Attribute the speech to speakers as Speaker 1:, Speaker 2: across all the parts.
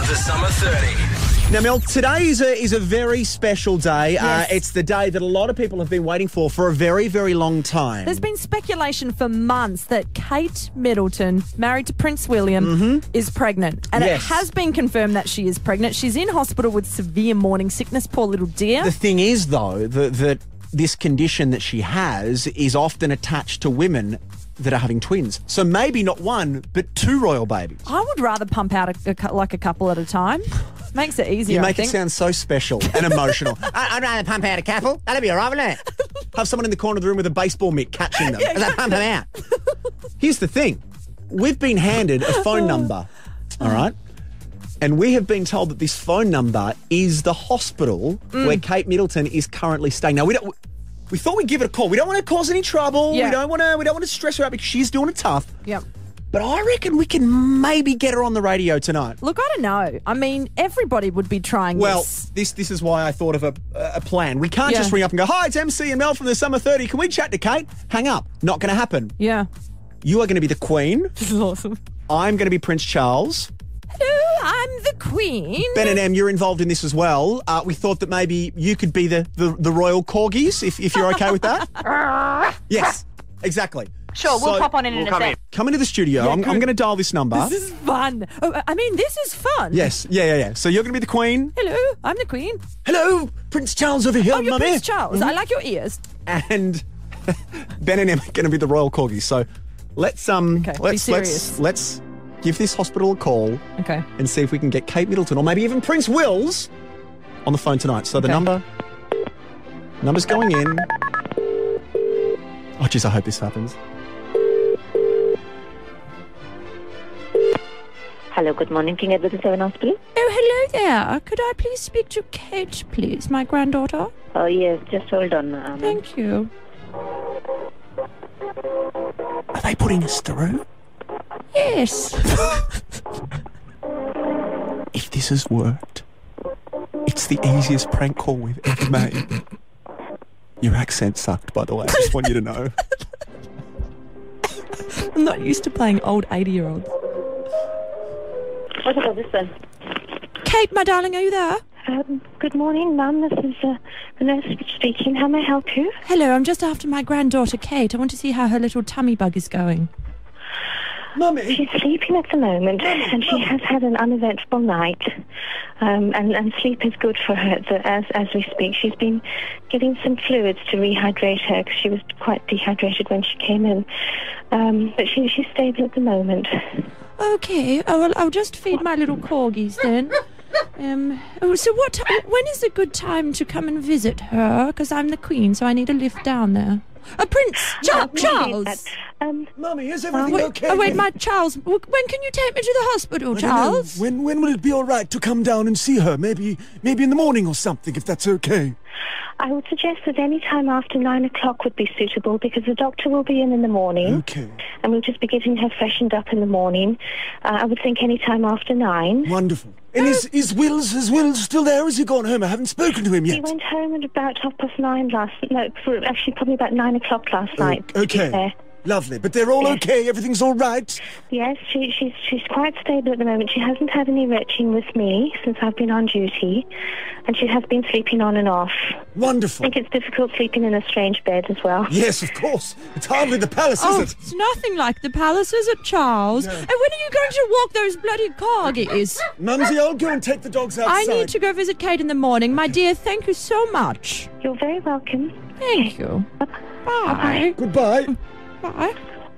Speaker 1: The Summer 30.
Speaker 2: Now, Mel, today is a very special day.
Speaker 3: Yes.
Speaker 2: It's the day that a lot of people have been waiting for a very, very long time.
Speaker 3: There's been speculation for months that Kate Middleton, married to Prince William, is pregnant. And
Speaker 2: Yes.
Speaker 3: it has been confirmed that she is pregnant. She's in hospital with severe morning sickness, poor little dear.
Speaker 2: The thing is, though, that this condition that she has is often attached to women that are having twins. So maybe not one, but two royal babies.
Speaker 3: I would rather pump out a couple at a time. Makes it easier,
Speaker 2: You
Speaker 3: I
Speaker 2: make it
Speaker 3: think.
Speaker 2: sound so special and emotional. I'd rather pump out a couple. That'd be all right, wouldn't it? Have someone in the corner of the room with a baseball mitt catching them as I pump them out. Here's the thing. We've been handed a phone number, all right? And we have been told that this phone number is the hospital where Kate Middleton is currently staying. Now, we thought we'd give it a call. We don't want to cause any trouble.
Speaker 3: Yeah.
Speaker 2: We don't want to stress her out because she's doing it tough.
Speaker 3: Yep.
Speaker 2: But I reckon we can maybe get her on the radio tonight.
Speaker 3: Look, I don't know. I mean, everybody would be trying
Speaker 2: Well,
Speaker 3: this.
Speaker 2: this is why I thought of a plan. We can't
Speaker 3: Yeah.
Speaker 2: just ring up and go, hi, it's MC and Mel from the Summer 30. Can we chat to Kate? Hang up. Not going to happen.
Speaker 3: Yeah.
Speaker 2: You are going to be the Queen.
Speaker 3: This is awesome.
Speaker 2: I'm going to be Prince Charles.
Speaker 3: Hello, I'm the Queen.
Speaker 2: Ben and Em, you're involved in this as well. We thought that maybe you could be the royal corgis, if you're okay with that. Yes, exactly.
Speaker 4: Sure, we'll
Speaker 2: So,
Speaker 4: pop on in a sec.
Speaker 2: Come into the studio. I'm going to dial this number.
Speaker 3: This is fun. Oh, I mean, this is fun.
Speaker 2: Yes, yeah. So you're going to be the Queen.
Speaker 3: Hello, I'm the Queen.
Speaker 2: Hello, Prince Charles over here,
Speaker 3: Oh, you're
Speaker 2: mummy.
Speaker 3: Prince Charles. I like your ears.
Speaker 2: And Ben and Em are going to be the royal corgis. So let's
Speaker 3: be serious.
Speaker 2: let's give this hospital a call
Speaker 3: Okay.
Speaker 2: and see if we can get Kate Middleton or maybe even Prince Wills on the phone tonight. So the
Speaker 3: Okay.
Speaker 2: number's going in. Oh, jeez, I hope this happens.
Speaker 4: Hello, good morning. King Edward VII Hospital.
Speaker 3: Oh, hello there. Could I please speak to Kate, please, my granddaughter?
Speaker 4: Oh, yes, just hold on.
Speaker 3: Thank you.
Speaker 2: Are they putting us through?
Speaker 3: Yes.
Speaker 2: If this has worked, it's the easiest prank call we've ever made. Your accent sucked, by the way. I just want you to know.
Speaker 3: I'm not used to playing old 80-year-olds.
Speaker 4: What about this one?
Speaker 3: Kate, my darling, are you there?
Speaker 4: Good morning, Mum. This is the nurse speaking. How may I help you?
Speaker 3: Hello, I'm just after my granddaughter, Kate. I want to see how her little tummy bug is going.
Speaker 2: Mummy.
Speaker 4: She's sleeping at the moment, and she has had an uneventful night. And sleep is good for her as we speak. She's been getting some fluids to rehydrate her because she was quite dehydrated when she came in. But she's stable at the moment.
Speaker 3: Okay, well, I'll just feed my little corgis then. So when is a good time to come and visit her? Because I'm the Queen, so I need a lift down there. Prince Charles!
Speaker 2: Mummy, is everything
Speaker 3: Wait,
Speaker 2: okay?
Speaker 3: wait, my Charles. When can you take me to the hospital, Charles?
Speaker 5: When will it be all right to come down and see her? Maybe in the morning or something, if that's okay.
Speaker 4: I would suggest that any time after 9 o'clock would be suitable because the doctor will be in the morning.
Speaker 5: Okay.
Speaker 4: And we'll just be getting her freshened up in the morning. I would think any time after 9.
Speaker 5: Wonderful. And is Wills still there? Has he gone home? I haven't spoken to him
Speaker 4: He
Speaker 5: yet.
Speaker 4: went home at about 9:30 actually probably about 9 o'clock last night.
Speaker 5: Okay.
Speaker 4: There.
Speaker 5: Lovely. But they're all
Speaker 4: Yes.
Speaker 5: okay? Everything's all right?
Speaker 4: Yes, she's quite stable at the moment. She hasn't had any retching with me since I've been on duty, and she has been sleeping on and off. I
Speaker 5: Wonderful.
Speaker 4: think it's difficult sleeping in a strange bed as well.
Speaker 5: Yes, of course. It's hardly the palace,
Speaker 3: Oh,
Speaker 5: is it?
Speaker 3: it's nothing like the palace, is it, Charles?
Speaker 5: No.
Speaker 3: And when are you going to walk those bloody corgis?
Speaker 5: Mumsy, I'll go and take the dogs outside.
Speaker 3: I need to go visit Kate in the morning. My dear, thank you so much.
Speaker 4: You're very welcome.
Speaker 3: Thank you. Bye.
Speaker 5: Goodbye.
Speaker 3: Bye.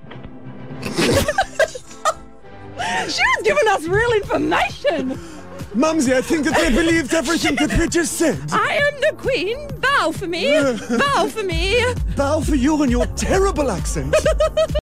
Speaker 3: She was giving us real information.
Speaker 5: Mumsy, I think that they believed everything that we just said.
Speaker 3: I am the Queen. Bow for me. Bow for me.
Speaker 5: Bow for you and your terrible accent.